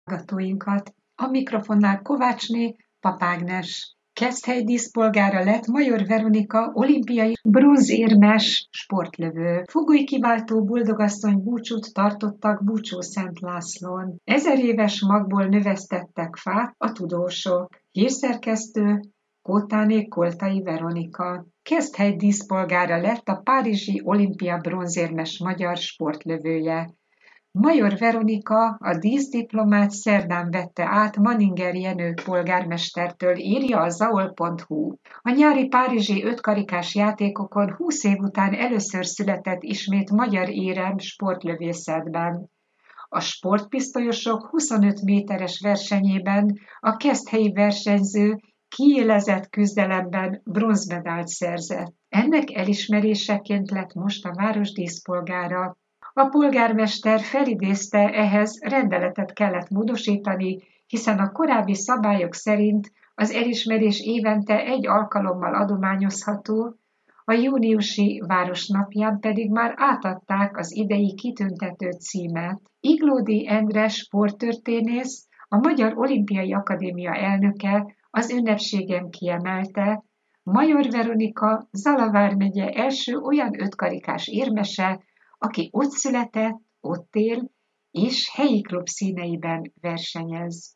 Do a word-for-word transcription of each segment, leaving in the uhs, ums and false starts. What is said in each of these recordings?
hallgatóinkat. A mikrofonnál Kovácsné Papágnes. Keszthely díszpolgára lett Major Veronika olimpiai bronzérmes sportlövő. Fogoly kiváltó boldogasszony búcsút tartottak Búcsú-Szent Lászlón. Ezer éves magból növesztettek fát a tudósok. Hírszerkesztő Kótáné Koltai Veronika. Keszthely díszpolgára lett a párizsi olimpia bronzérmes magyar sportlövője. Major Veronika a díszdiplomát szerdán vette át Manninger Jenő polgármestertől, írja a zaol pont hu. A nyári párizsi ötkarikás játékokon húsz év után először született ismét magyar érem sportlövészetben. A sportpisztolyosok huszonöt méteres versenyében a keszthelyi versenyző kiélezett küzdelemben bronzmedált szerzett. Ennek elismeréseként lett most a város díszpolgára. A polgármester felidézte, ehhez rendeletet kellett módosítani, hiszen a korábbi szabályok szerint az elismerés évente egy alkalommal adományozható, a júniusi városnapján pedig már átadták az idei kitüntető címet. Iglódi Endre sporttörténész, a Magyar Olimpiai Akadémia elnöke az ünnepségen kiemelte, Major Veronika Zala vármegye első olyan ötkarikás érmese, aki ott született, ott él, és helyi klub színeiben versenyez.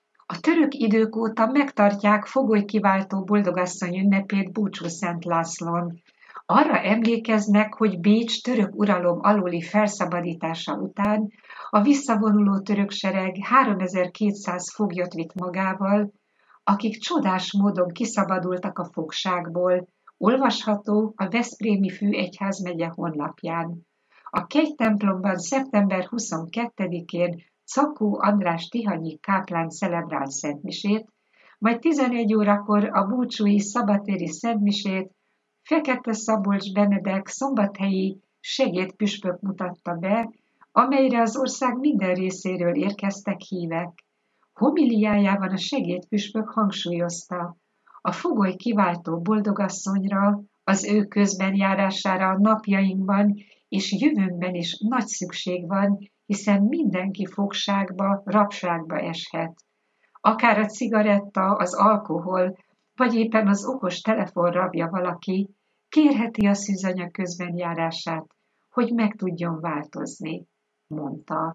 A török idők óta megtartják Fogoly kiváltó boldogasszony ünnepét Búcsú-Szent Lászlón. Arra emlékeznek, hogy Bécs török uralom alóli felszabadítása után a visszavonuló török sereg háromezer-kétszáz foglyot vitt magával, akik csodás módon kiszabadultak a fogságból, olvasható a Veszprémi Főegyházmegye honlapján. A kegytemplomban szeptember huszonkettedikén Czakó András tihanyi káplán celebrált szentmisét, majd tizenegy órakor a búcsúi szabadtéri szentmisét Fekete Szabolcs Benedek szombathelyi segédpüspök mutatta be, amelyre az ország minden részéről érkeztek hívek. Homiliájában a segédpüspök hangsúlyozta, a Fogoly kiváltó boldogasszonyra, az ő közbenjárására a napjainkban és jövőnkben is nagy szükség van, hiszen mindenki fogságba, rabságba eshet. Akár a cigaretta, az alkohol, vagy éppen az okos telefon rabja valaki, kérheti a szűzanya közbenjárását, hogy meg tudjon változni, mondta.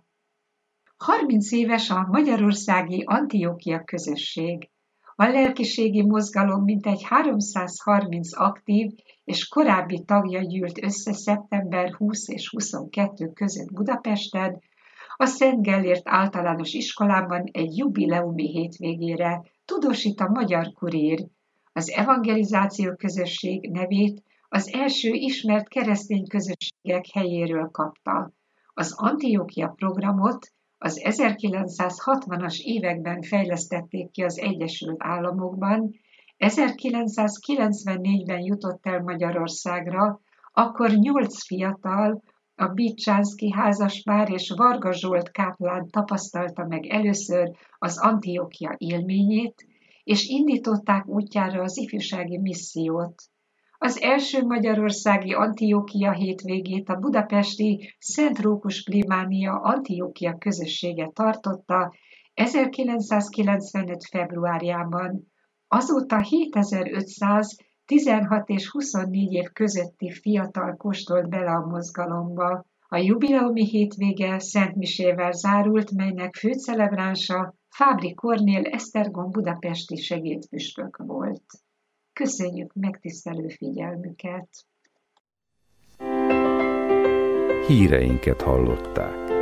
harminc éves a magyarországi Antiókia közösség. A lelkiségi mozgalom mintegy háromszázharminc aktív és korábbi tagja gyűlt össze szeptember huszadika és huszonkettedike között Budapesten, a Szent Gellért általános iskolában egy jubileumi hétvégére, tudósít a Magyar Kurír. Az evangelizáció közösség nevét az első ismert keresztény közösségek helyéről kapta. Az Antiókia programot az ezerkilencszázhatvanas években fejlesztették ki az Egyesült Államokban, ezerkilencszázkilencvennégyben jutott el Magyarországra, akkor nyolc fiatal, a Bicsánszky házaspár és Varga Zsolt káplán tapasztalta meg először az Antiókia élményét, és indították útjára az ifjúsági missziót. Az első magyarországi Antiókia hétvégét a budapesti Szent Rókus plébánia Antiókia közössége tartotta ezerkilencszázkilencvenöt februárjában. Azóta hétezer-ötszáz tizenhat és huszonnégy év közötti fiatal kóstolt bele a mozgalomba. A jubileumi hétvége szentmisével zárult, melynek főcelebránsa Fábry Kornél Esztergom budapesti segédpüspök volt. Köszönjük megtisztelő figyelmüket! Híreinket hallották.